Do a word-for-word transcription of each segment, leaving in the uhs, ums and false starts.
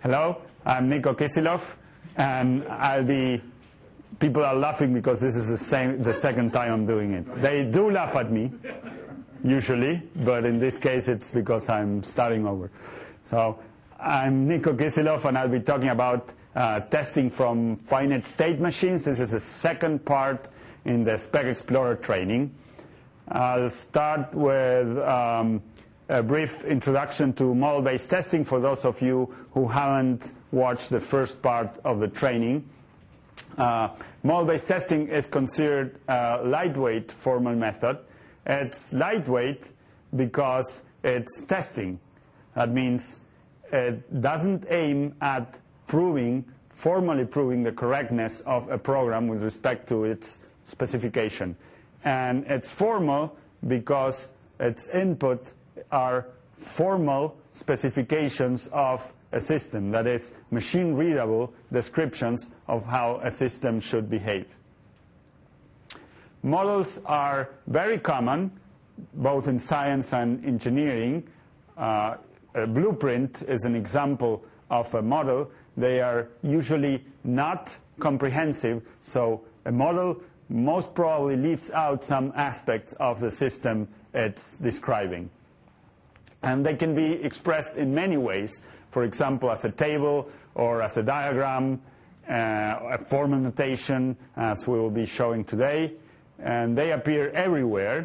Hello, I'm Niko Kisilov, and I'll be, people are laughing because this is the same, the second time I'm doing it. They do laugh at me, usually, but in this case it's because I'm starting over. So I'm Niko Kisilov, and I'll be talking about uh, testing from finite state machines. This is the second part in the Spec Explorer training. I'll start with um, a brief introduction to model-based testing for those of you who haven't watched the first part of the training. Uh, model-based testing is considered a lightweight formal method. It's lightweight because it's testing. That means it doesn't aim at proving, formally proving the correctness of a program with respect to its specification. And it's formal because its input are formal specifications of a system, that is, machine-readable descriptions of how a system should behave. Models are very common, both in science and engineering. Uh, a blueprint is an example of a model. They are usually not comprehensive, so a model most probably leaves out some aspects of the system it's describing. And they can be expressed in many ways, for example, as a table or as a diagram, uh, a formal notation, as we will be showing today. And they appear everywhere.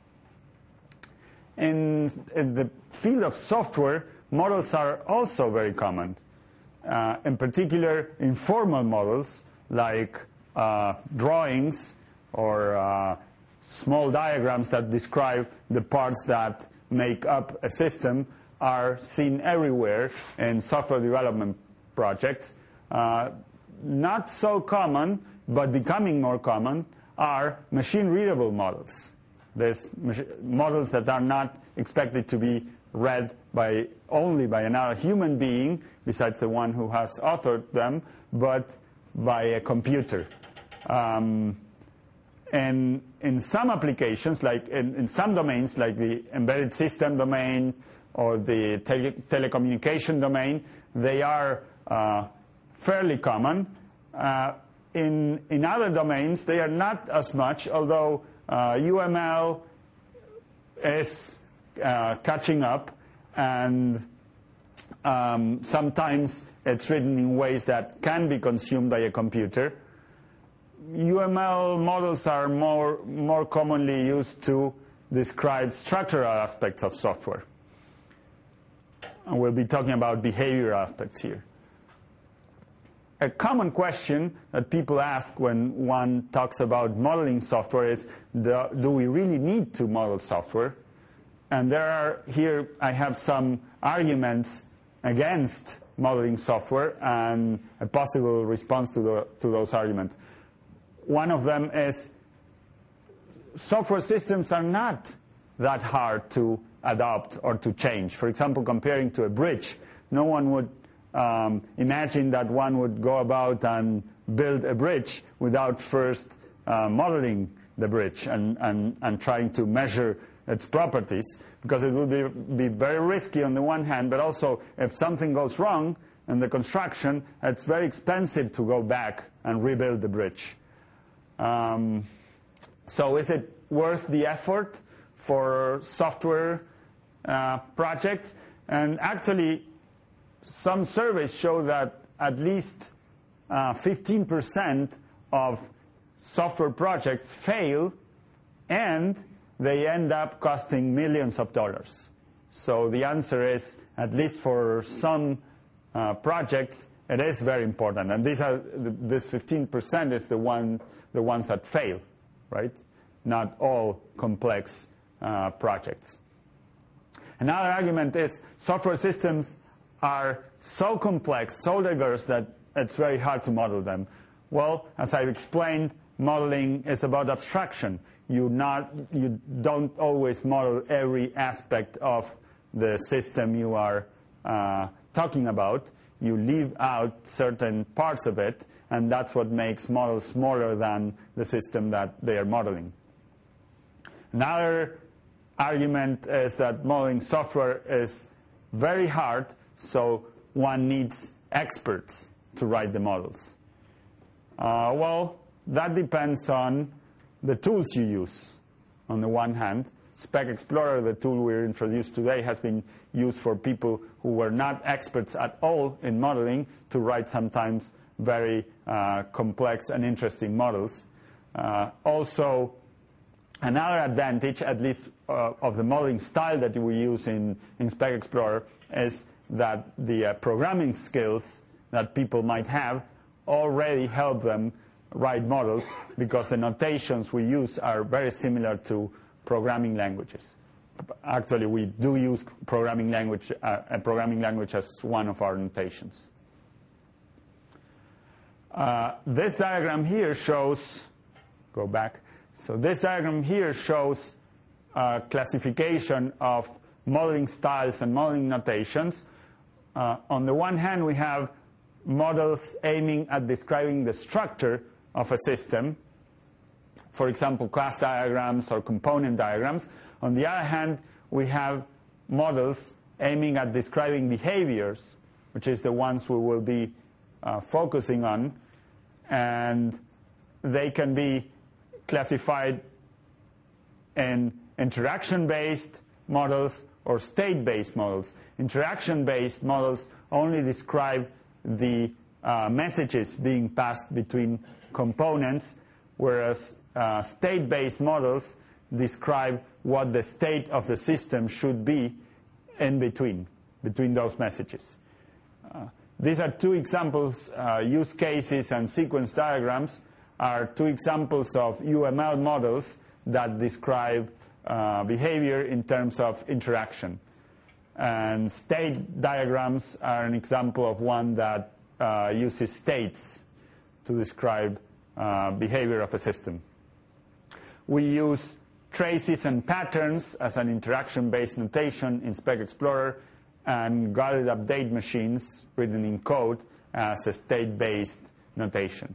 In, in the field of software, models are also very common. Uh, in particular, informal models like uh, drawings or uh, small diagrams that describe the parts that make up a system are seen everywhere in software development projects. Uh, not so common, but becoming more common, are machine-readable models. There's models that are not expected to be read by only by another human being, besides the one who has authored them, but by a computer. Um, and in some applications, like in, in some domains, like the embedded system domain or the tele telecommunication domain, they are uh, fairly common. Uh, in, in other domains, they are not as much, although uh, U M L is uh, catching up, and um, sometimes it's written in ways that can be consumed by a computer. U M L models are more, more commonly used to describe structural aspects of software. And we'll be talking about behavioral aspects here. A common question that people ask when one talks about modeling software is, do, do we really need to model software? And there are, here I have some arguments against modeling software and a possible response to, the, to those arguments. One of them is software systems are not that hard to adopt or to change. For example, comparing to a bridge, no one would um, imagine that one would go about and build a bridge without first uh, modeling the bridge and, and, and trying to measure its properties, because it would be, be very risky on the one hand, but also if something goes wrong in the construction, it's very expensive to go back and rebuild the bridge. Um, so is it worth the effort for software uh, projects? And actually, some surveys show that at least fifteen percent of software projects fail, and they end up costing millions of dollars. So the answer is, at least for some uh, projects, it is very important. And these are, this fifteen percent is the one, the ones that fail, right? Not all complex uh, projects. Another argument is software systems are so complex, so diverse, that it's very hard to model them. Well, as I've explained, modeling is about abstraction. You, not, you don't always model every aspect of the system you are uh, talking about. You leave out certain parts of it, and that's what makes models smaller than the system that they are modeling. Another argument is that modeling software is very hard, so one needs experts to write the models? Uh, well, that depends on the tools you use. On the one hand, Spec Explorer, the tool we introduced today, has been used for people who were not experts at all in modeling to write sometimes very uh, complex and interesting models. Uh, also, another advantage, at least uh, of the modeling style that we use in, in Spec Explorer, is that the uh, programming skills that people might have already help them write models, because the notations we use are very similar to programming languages. Actually, we do use programming language, uh, a programming language as one of our notations. Uh, this diagram here shows, go back, so this diagram here shows uh, classification of modeling styles and modeling notations. Uh, on the one hand, we have models aiming at describing the structure of a system, for example, class diagrams or component diagrams. On the other hand, we have models aiming at describing behaviors, which is the ones we will be uh, focusing on, and they can be classified in interaction-based models or state-based models. Interaction-based models only describe the uh, messages being passed between components, whereas uh, state-based models describe what the state of the system should be in between, between those messages. Uh, these are two examples, uh, use cases and sequence diagrams are two examples of U M L models that describe uh, behavior in terms of interaction. And state diagrams are an example of one that uh, uses states to describe uh, behavior of a system. We use traces and patterns as an interaction-based notation in Spec Explorer, and guarded update machines written in code as a state-based notation.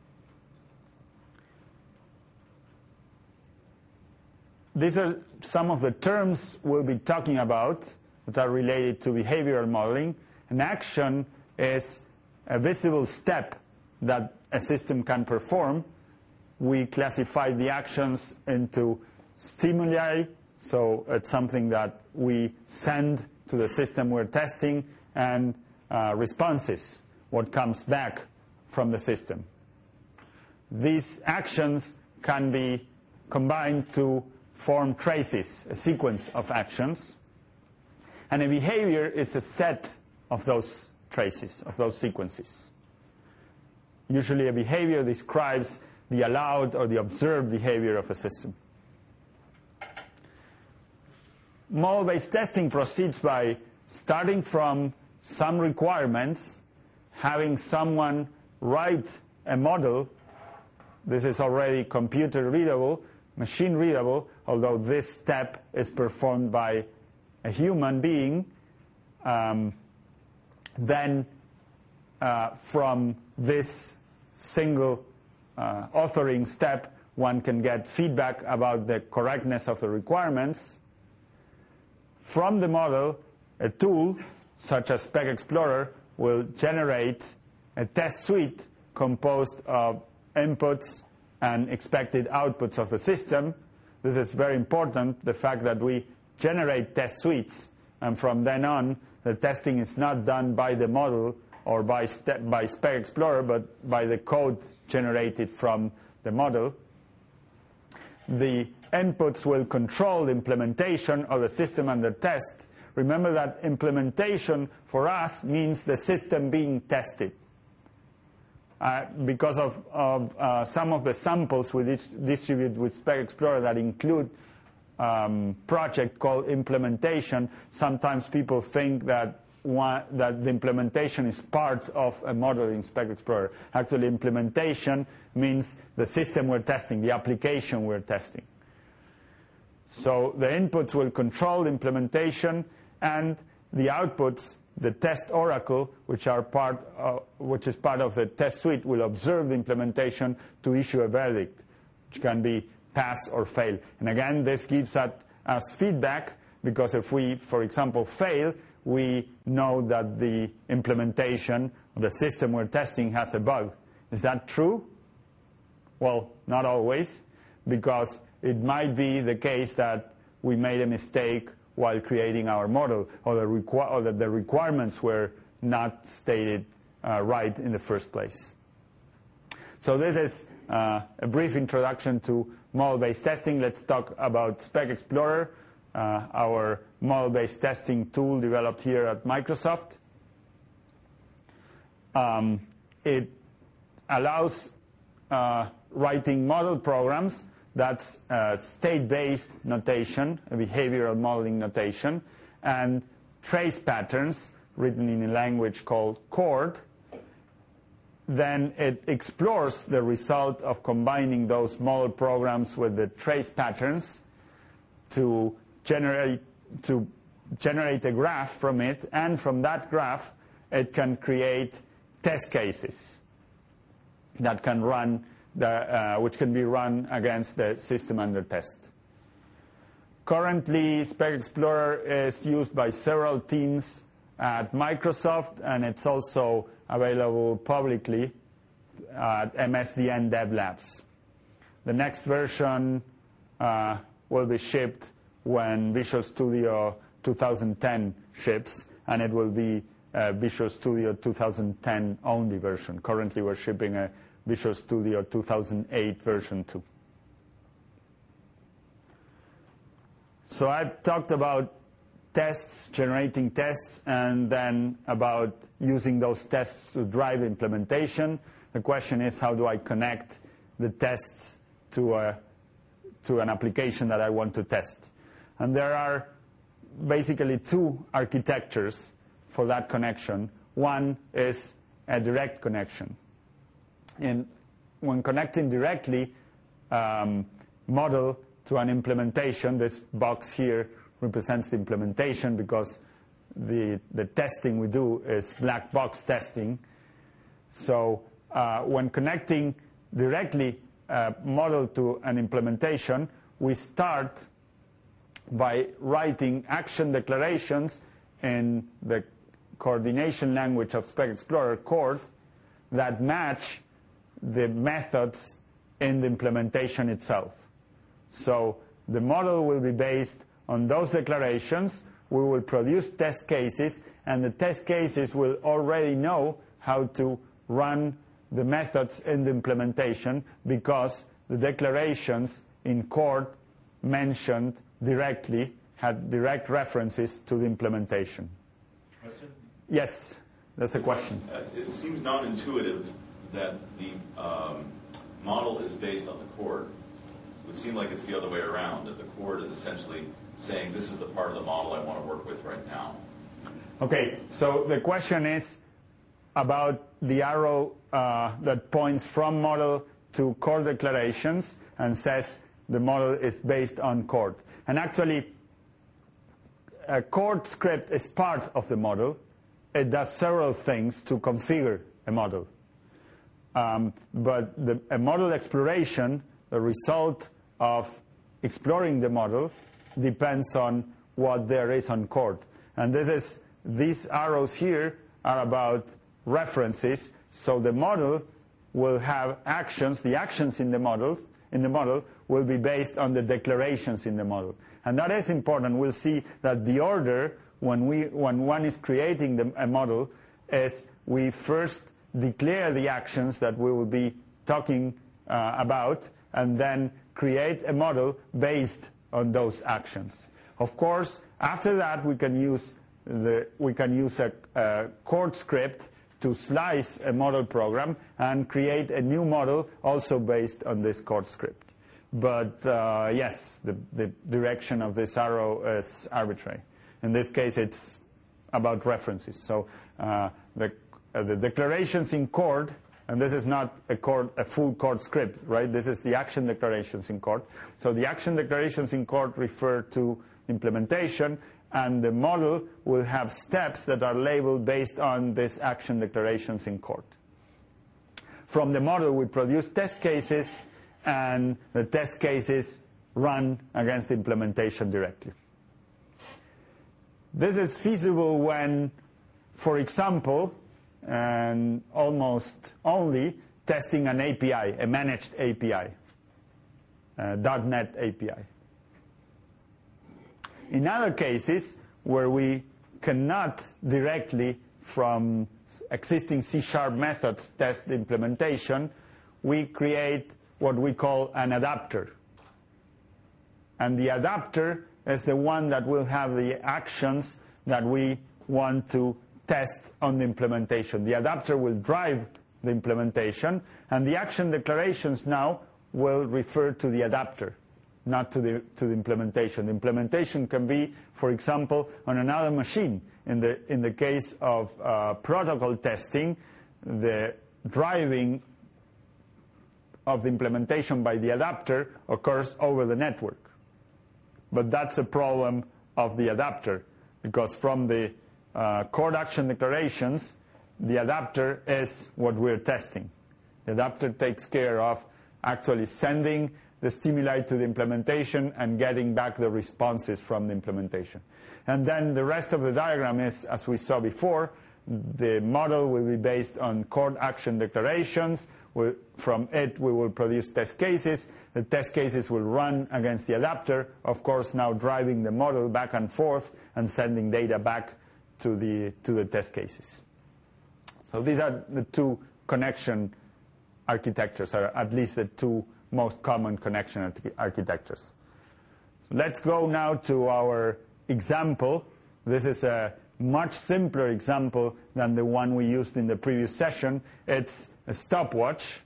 These are some of the terms we'll be talking about that are related to behavioral modeling. An action is a visible step that a system can perform. We classify the actions into stimuli, so it's something that we send to the system we're testing, and uh, responses, what comes back from the system. These actions can be combined to form traces, a sequence of actions. And a behavior is a set of those traces, of those sequences. Usually a behavior describes the allowed or the observed behavior of a system. Model-based testing proceeds by starting from some requirements, having someone write a model. This is already computer readable, machine readable, although this step is performed by a human being. Um, then uh, from this single uh, authoring step, one can get feedback about the correctness of the requirements. From the model, a tool such as Spec Explorer will generate a test suite composed of inputs and expected outputs of the system. This is very important, the fact that we generate test suites, and from then on, the testing is not done by the model or by, by Spec Explorer, but by the code generated from the model. The inputs will control the implementation of the system under test. Remember that implementation for us means the system being tested. Uh, because of, of uh, some of the samples we distribute with Spec Explorer that include um, project called implementation, sometimes people think that, one, that the implementation is part of a model in Spec Explorer. Actually, implementation means the system we're testing, the application we're testing. So the inputs will control the implementation, and the outputs, the test oracle, which are part, uh, which is part of the test suite, will observe the implementation to issue a verdict, which can be pass or fail. And again, this gives us feedback, because if we, for example, fail, we know that the implementation of the system we're testing has a bug. Is that true? Well, not always, because it might be the case that we made a mistake while creating our model, or, the requ or that the requirements were not stated uh, right in the first place. So this is uh, a brief introduction to model-based testing. Let's talk about Spec Explorer, uh, our model-based testing tool developed here at Microsoft. Um, it allows uh, writing model programs. That's uh, state-based notation, a behavioral modeling notation, and trace patterns written in a language called Chord. Then it explores the result of combining those model programs with the trace patterns to generate, to generate a graph from it, and from that graph it can create test cases that can run, the, uh, which can be run against the system under test. Currently, Spec Explorer is used by several teams at Microsoft, and it's also available publicly at M S D N Dev Labs. The next version uh, will be shipped when Visual Studio two thousand ten ships, and it will be a Visual Studio two thousand ten only version. Currently, we're shipping a Visual Studio two thousand eight version two. So I've talked about tests, generating tests, and then about using those tests to drive implementation. The question is, how do I connect the tests to, a, to an application that I want to test? And there are basically two architectures for that connection. One is a direct connection. And when connecting directly um, model to an implementation, this box here represents the implementation because the, the testing we do is black box testing. So uh, when connecting directly a model to an implementation, we start by writing action declarations in the coordination language of Spec Explorer, Chord, that match the methods in the implementation itself. So the model will be based on those declarations. We will produce test cases, and the test cases will already know how to run the methods in the implementation because the declarations in Chord mentioned directly, had direct references to the implementation. Question? Yes, that's a question. Uh, it seems non-intuitive that the um, model is based on the Chord. It would seem like it's the other way around, that the Chord is essentially saying this is the part of the model I want to work with right now. Okay, so the question is about the arrow uh, that points from model to Chord declarations and says the model is based on Chord. And actually, a Chord script is part of the model. It does several things to configure a model. Um, but the, a model exploration, the result of exploring the model, depends on what there is on Chord. And this is, these arrows here are about references. So the model will have actions. The actions in the models in the model will be based on the declarations in the model. And that is important. We'll see that the order when we when one is creating the, a model is we first declare the actions that we will be talking uh, about, and then create a model based on those actions. Of course, after that we can use the we can use a, a Chord script to slice a model program and create a new model also based on this Chord script. But uh, yes, the, the direction of this arrow is arbitrary. In this case, it's about references. So uh, the, uh, the declarations in Chord, and this is not a, Chord, a full Chord script, right? This is the action declarations in Chord. So the action declarations in Chord refer to implementation, and the model will have steps that are labeled based on these action declarations in Chord. From the model, we produce test cases, and the test cases run against the implementation directly. This is feasible when, for example, and almost only, testing an A P I, a managed A P I, a .NET A P I. In other cases, where we cannot directly from existing C sharp methods test the implementation, we create what we call an adapter. And the adapter is the one that will have the actions that we want to test on the implementation. The adapter will drive the implementation, and the action declarations now will refer to the adapter, not to the, to the implementation. The implementation can be, for example, on another machine. In the, in the case of uh, protocol testing, the driving of the implementation by the adapter occurs over the network. But that's a problem of the adapter, because from the uh, code action declarations, the adapter is what we're testing. The adapter takes care of actually sending the stimuli to the implementation and getting back the responses from the implementation. And then the rest of the diagram is, as we saw before, the model will be based on code action declarations. We'll, from it, we will produce test cases. The test cases will run against the adapter, of course, now driving the model back and forth and sending data back to the, to the test cases. So these are the two connection architectures, or at least the two most common connection architectures. So let's go now to our example. This is a much simpler example than the one we used in the previous session. It's a stopwatch,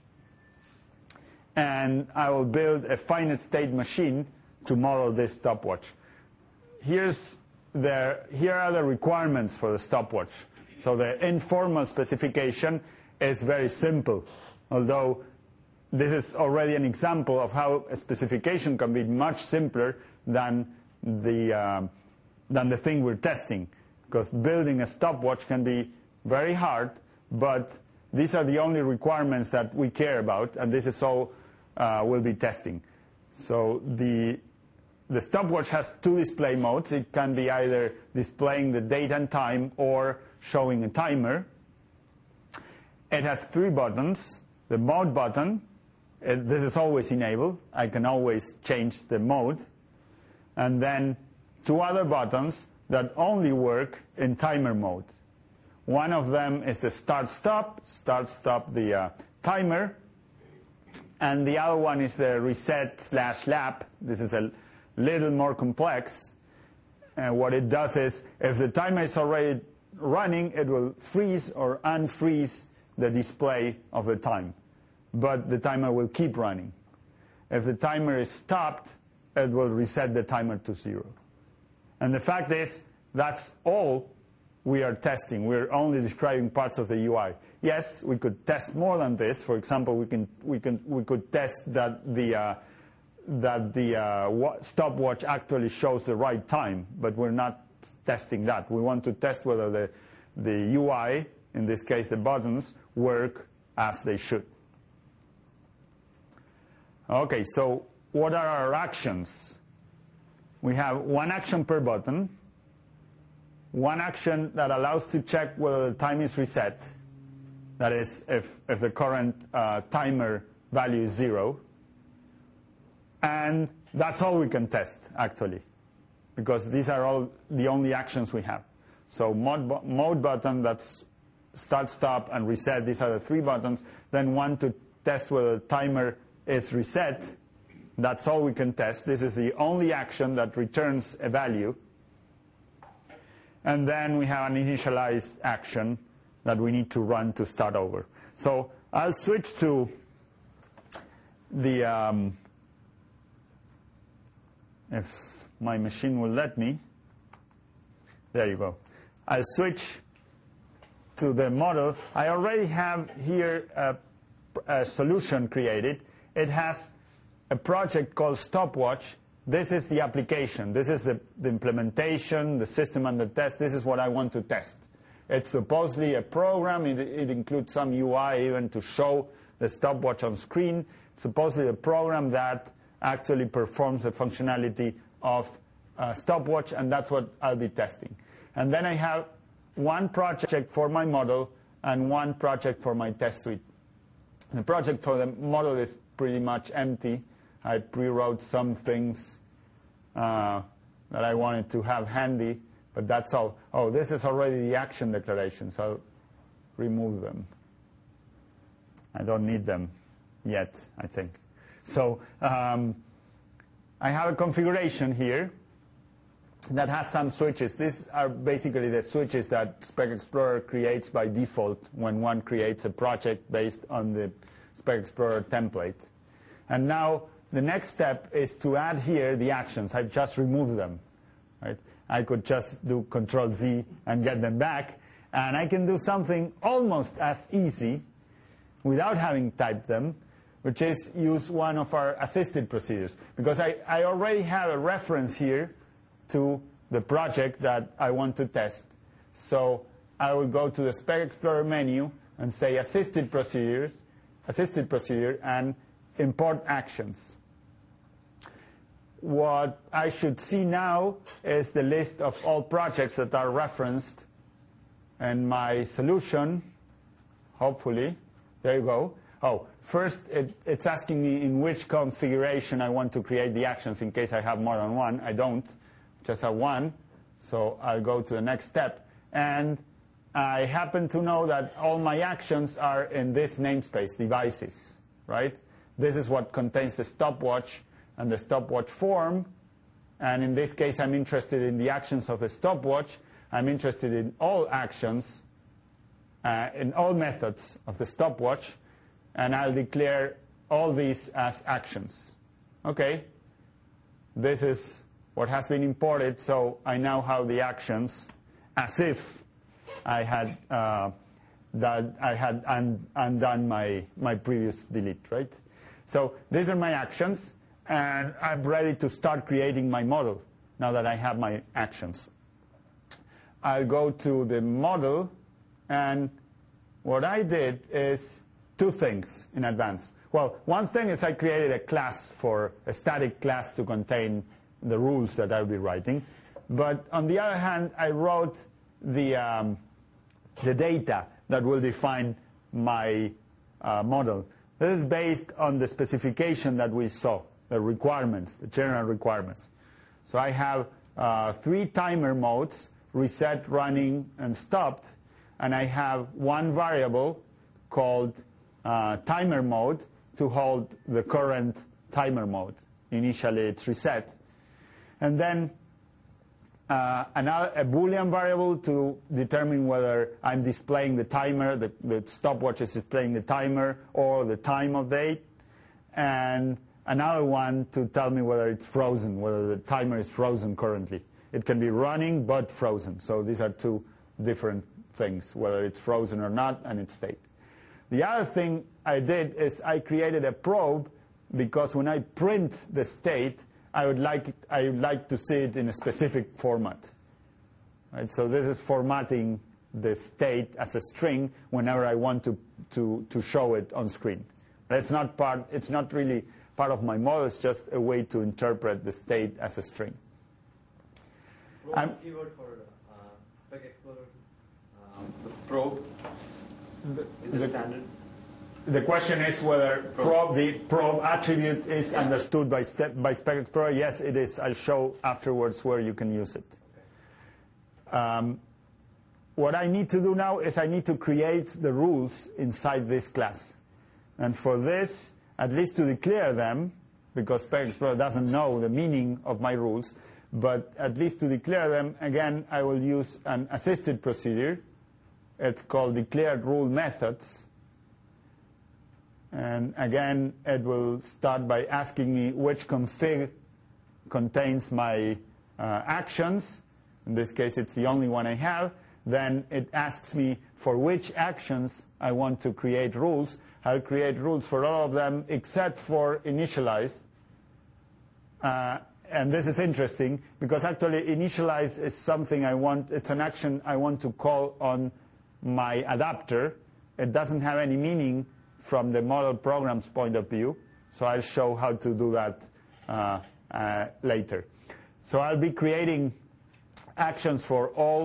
and I will build a finite state machine to model this stopwatch. Here's the, here are the requirements for the stopwatch. So the informal specification is very simple, although this is already an example of how a specification can be much simpler than the, uh, than the thing we're testing. Because building a stopwatch can be very hard, but these are the only requirements that we care about, and this is all uh, we'll be testing. So the, the stopwatch has two display modes. It can be either displaying the date and time or showing a timer. It has three buttons. The mode button, it, this is always enabled. I can always change the mode. And then two other buttons that only work in timer mode. One of them is the start-stop, start-stop the uh, timer, and the other one is the reset slash lap. This is a little more complex. And what it does is, if the timer is already running, it will freeze or unfreeze the display of the time. But the timer will keep running. If the timer is stopped, it will reset the timer to zero. And the fact is, that's all we are testing. We're only describing parts of the U I. Yes, we could test more than this. For example, we can we can we could test that the uh, that the uh, stopwatch actually shows the right time, but we're not testing that. We want to test whether the the U I, in this case the buttons, work as they should. Okay, so what are our actions? We have one action per button, one action that allows to check whether the time is reset, that is, if, if the current uh, timer value is zero, and that's all we can test, actually, because these are all the only actions we have. So mode, mode button, that's start, stop, and reset, these are the three buttons. Then one to test whether the timer is reset. That's all we can test. This is the only action that returns a value. And then we have an initialized action that we need to run to start over. So I'll switch to the, um, if my machine will let me. There you go. I'll switch to the model. I already have here a, a solution created. It has a project called Stopwatch. This is the application. This is the, the implementation, the system under test. This is what I want to test. It's supposedly a program. It, it includes some U I even to show the stopwatch on screen. It's supposedly a program that actually performs the functionality of a stopwatch, and that's what I'll be testing. And then I have one project for my model and one project for my test suite. The project for the model is pretty much empty. I pre-wrote some things uh, that I wanted to have handy, but that's all. Oh, this is already the action declaration, so I'll remove them. I don't need them yet, I think. So um, I have a configuration here that has some switches. These are basically the switches that Spec Explorer creates by default when one creates a project based on the Spec Explorer template. And now the next step is to add here the actions. I've just removed them. Right? I could just do Control Z and get them back. And I can do something almost as easy without having typed them, which is use one of our assisted procedures. Because I, I already have a reference here to the project that I want to test. So I will go to the Spec Explorer menu and say assisted procedures, assisted procedure, and import actions. What I should see now is the list of all projects that are referenced in my solution, hopefully. There you go. Oh, first it, it's asking me in which configuration I want to create the actions in case I have more than one. I don't, just have one. So I'll go to the next step. And I happen to know that all my actions are in this namespace, devices, right? This is what contains the stopwatch and the stopwatch form. And in this case, I'm interested in the actions of the stopwatch. I'm interested in all actions, uh, in all methods of the stopwatch. And I'll declare all these as actions. OK, this is what has been imported. So I now have the actions as if I had uh, that I had un undone my my previous delete, right? So these are my actions, and I'm ready to start creating my model now that I have my actions. I'll go to the model, and what I did is two things in advance. Well, one thing is I created a class for a static class to contain the rules that I'll be writing. But on the other hand, I wrote the, um, the data that will define my uh, model. This is based on the specification that we saw, the requirements, the general requirements. So I have uh, three timer modes, reset, running, and stopped. And I have one variable called uh, timer mode to hold the current timer mode. Initially, it's reset. And then uh, another, a Boolean variable to determine whether I'm displaying the timer, the, the stopwatch is displaying the timer, or the time of day. And another one to tell me whether it's frozen, whether the timer is frozen currently. It can be running but frozen. So these are two different things, whether it's frozen or not, and its state. The other thing I did is I created a probe because when I print the state, I would like, I would like to see it in a specific format. Right? So this is formatting the state as a string whenever I want to, to, to show it on screen. It's not, part, it's not really part of my model. It's just a way to interpret the state as a string. Probe keyword for uh, Spec Explorer. Um, the probe the, is the, the standard. The question is whether probe, the probe attribute is yeah. understood by, step, by Spec Explorer. Yes, it is. I'll show afterwards where you can use it. Okay. Um, what I need to do now is I need to create the rules inside this class. And for this, at least to declare them, because Spec Explorer doesn't know the meaning of my rules, but at least to declare them, again, I will use an assisted procedure. It's called declared rule methods. And again, it will start by asking me which config contains my uh, actions. In this case, it's the only one I have. Then it asks me for which actions I want to create rules. I'll create rules for all of them except for initialize. Uh, and this is interesting because actually initialize is something I want, it's an action I want to call on my adapter. It doesn't have any meaning from the model program's point of view. So I'll show how to do that uh, uh, later. So I'll be creating actions for all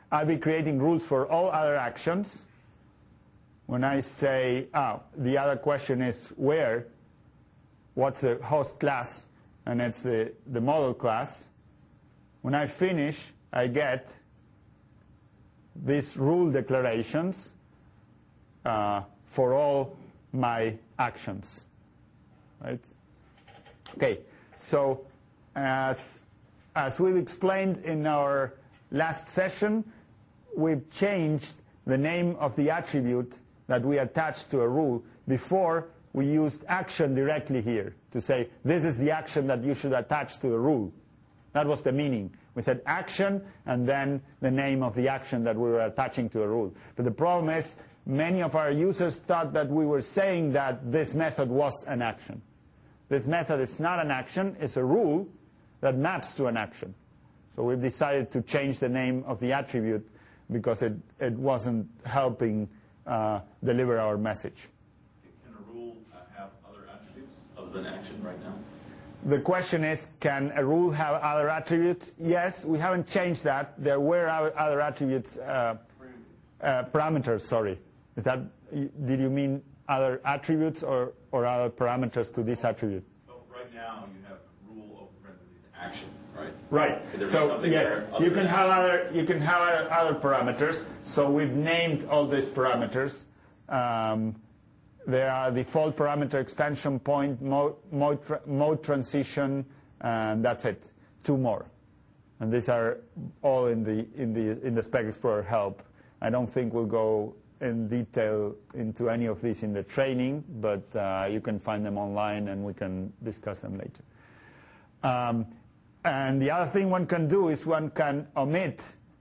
I'll be creating rules for all other actions. When I say, oh, the other question is where, what's the host class, and it's the, the model class. When I finish, I get these rule declarations uh, for all my actions, right? Okay, so as, as we've explained in our last session, we've changed the name of the attribute that we attached to a rule. Before, we used action directly here to say, this is the action that you should attach to the rule. That was the meaning. We said action and then the name of the action that we were attaching to a rule. But the problem is, many of our users thought that we were saying that this method was an action. This method is not an action, it's a rule that maps to an action. So we've decided to change the name of the attribute because it, it wasn't helping uh, deliver our message. Can a rule uh, have other attributes other than action right now? The question is, can a rule have other attributes? Yes, we haven't changed that. There were other attributes, uh, uh, parameters, sorry. Is that, did you mean other attributes or, or other parameters to this attribute? Well, right now you have rule open parentheses action, right? Right. Could there be So something yes, there other you can than have action? other you can have other, other parameters. So we've named all these parameters. Um, there are default parameter expansion point, mode, mode, tra mode transition, and that's it. Two more, and these are all in the in the in the Spec Explorer help. I don't think we'll go in detail into any of these in the training, but uh, you can find them online and we can discuss them later. Um, and the other thing one can do is one can omit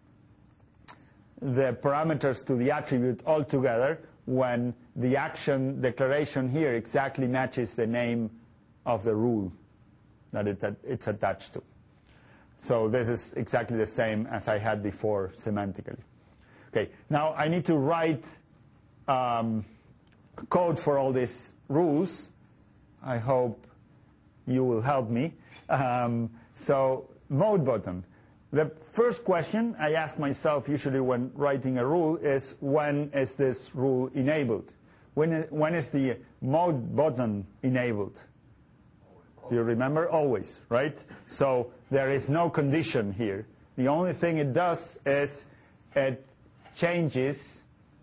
the parameters to the attribute altogether when the action declaration here exactly matches the name of the rule that it, it's attached to. So this is exactly the same as I had before semantically. Okay, now I need to write um, code for all these rules. I hope you will help me. Um, so mode button. The first question I ask myself usually when writing a rule is, when is this rule enabled? When, when is the mode button enabled? Do you remember? Always, right? So there is no condition here. The only thing it does is it changes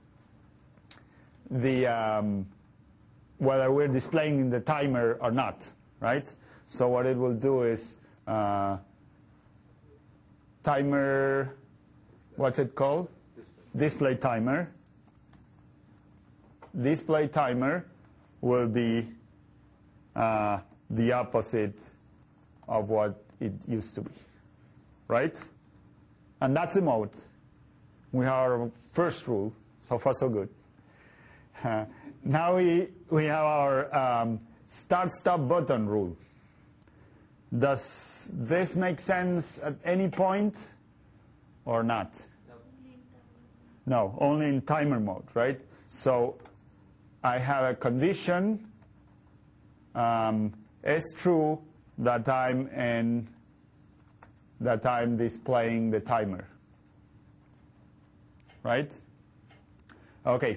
the um, whether we're displaying the timer or not, right? So what it will do is uh, timer, what's it called? Display timer. Display timer will be uh, the opposite of what it used to be, right? And that's the mode. We have our first rule. So far, so good. Uh, now we, we have our um, start-stop button rule. Does this make sense at any point or not? No, only in timer mode, right? So I have a condition. Um, it's true that I'm in that I'm displaying the timer. Right? Okay.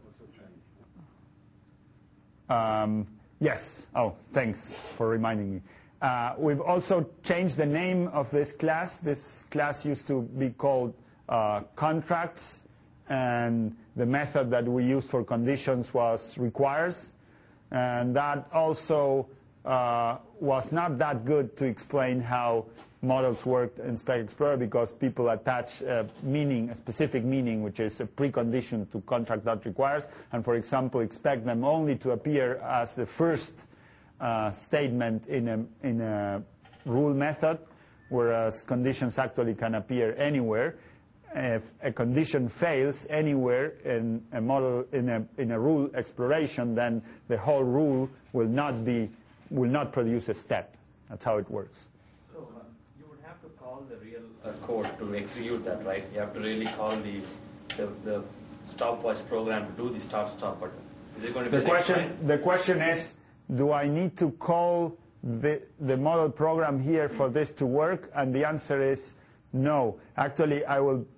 Um, yes. Oh, thanks for reminding me. Uh, we've also changed the name of this class. This class used to be called uh, contracts, and the method that we used for conditions was requires. And that also uh, was not that good to explain how models worked in Spec Explorer, because people attach a meaning, a specific meaning, which is a precondition to contract.requires, and for example, expect them only to appear as the first uh, statement in a, in a rule method, whereas conditions actually can appear anywhere. If a condition fails anywhere in a model, in a, in a rule exploration, then the whole rule will not be, will not produce a step. That's how it works. So uh, you would have to call the real uh, code to execute that, right? You have to really call the the, the stopwatch program to do the start stop button. Is it going to be The the question, next line? the question is, do I need to call the, the model program here for this to work? And the answer is no. Actually, I will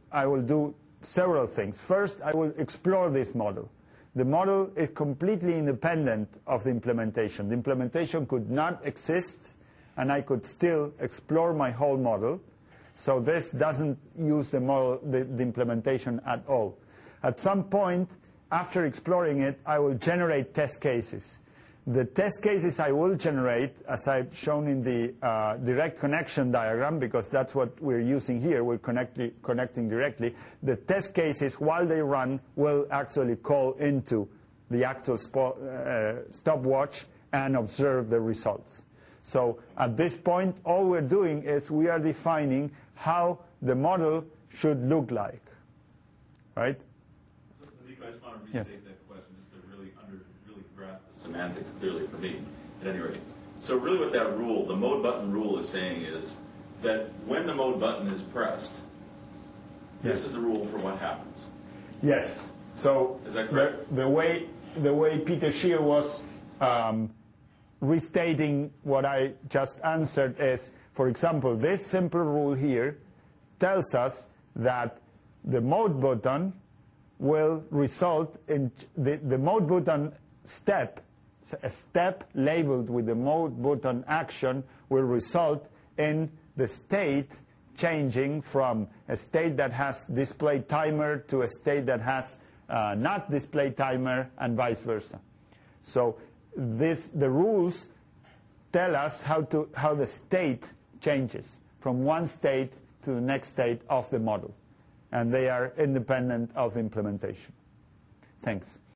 I will do several things. First, I will explore this model. The model is completely independent of the implementation. The implementation could not exist, and I could still explore my whole model. So this doesn't use the model, the, the implementation at all. At some point, after exploring it, I will generate test cases. The test cases I will generate, as I've shown in the uh, direct connection diagram, because that's what we're using here, we're connecti connecting directly, the test cases, while they run, will actually call into the actual uh, stopwatch and observe the results. So at this point, all we're doing is we are defining how the model should look like, right? So, Nico, I just want to restate Yes. that question just to really under, really grasp the semantics clearly for me, at any rate. So really what that rule, the mode button rule is saying is that when the mode button is pressed, Yes. this is the rule for what happens. Yes. So Is that the, correct? the way the way Peter Scheer was um, restating what I just answered is, for example, this simple rule here tells us that the mode button will result in the, the mode button step, so a step labeled with the mode button action will result in the state changing from a state that has display timer to a state that has uh, not display timer, and vice versa. So this, the rules tell us how, to, how the state changes from one state to the next state of the model. And they are independent of implementation. Thanks.